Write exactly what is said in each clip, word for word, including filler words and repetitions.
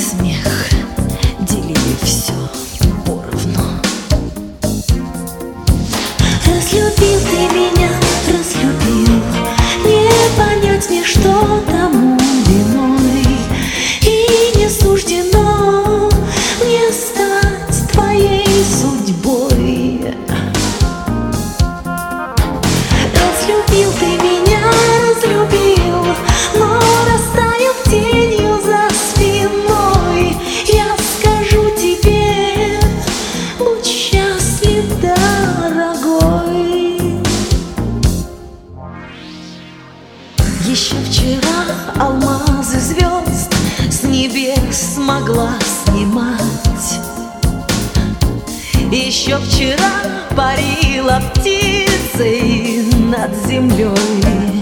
смех делили все поровну. Разлюбил ты меня, разлюбил, не понять мне, что тому виной, и не суждено мне стать твоей судьбой. Разлюбил ты меня, разлюбил, но растаяв тенью за спиной, я скажу тебе: будь счастлив, дорогой. Еще вчера алмазы звезд с небес могла снимать. Еще вчера парила птицей над землей.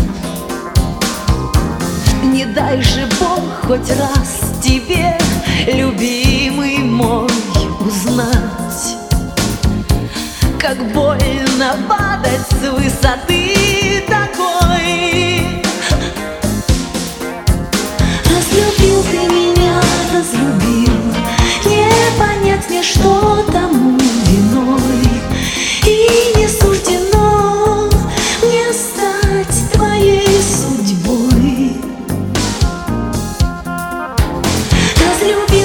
Не дай же Бог хоть раз тебе, любимый мой, узнать, как больно падать с высоты такой. Разлюбил ты меня, разлюбил, не понять мне, что тому виной, и не суждено мне стать твоей судьбой. Разлюбил